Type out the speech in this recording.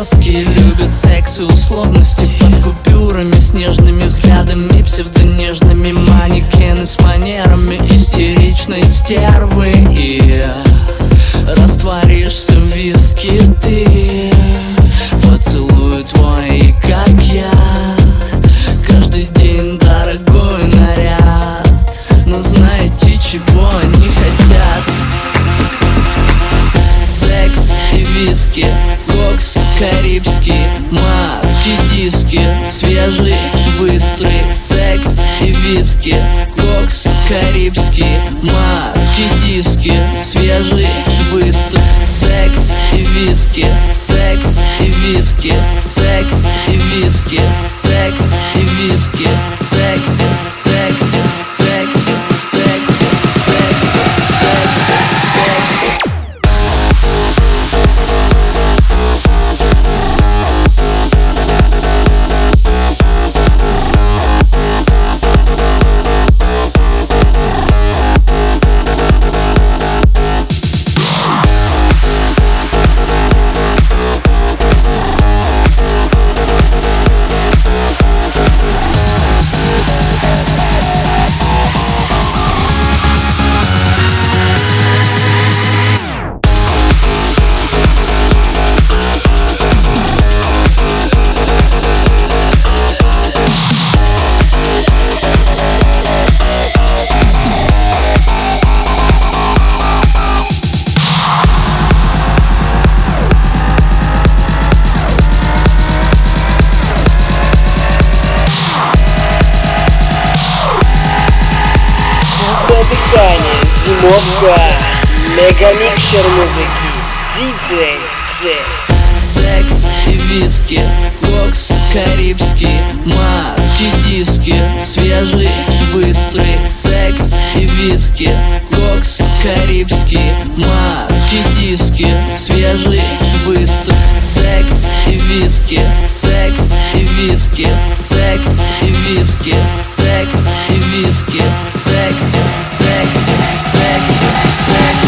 жесткие, любят секс и условности под купюрами, с нежными взглядами, псевдонежными манекены с манерами истеричной стервы. И растворишься в виске ты, поцелуй твой как яд, каждый день дорогой наряд. Но знаете, чего они хотят? Секс и виски, кокс карибский, марки диски, свежий, быстрый. Секс и виски, кокс карибский, марки диски, свежий, быстрый. Секс и виски, секс и виски, секс и виски, секс и виски, секс, секс, секс, секс, секс, секс, секс. Зимовка, мегамикшер музыки, диджей Джей. Секс и виски, кокс карибский, марки диски, свежий, быстрый. Секс и виски, кокс карибский, марки диски, свежий, быстрый. Секс и виски, секс и виски, секс и виски, секс и виски, секс, секс, секс, секс.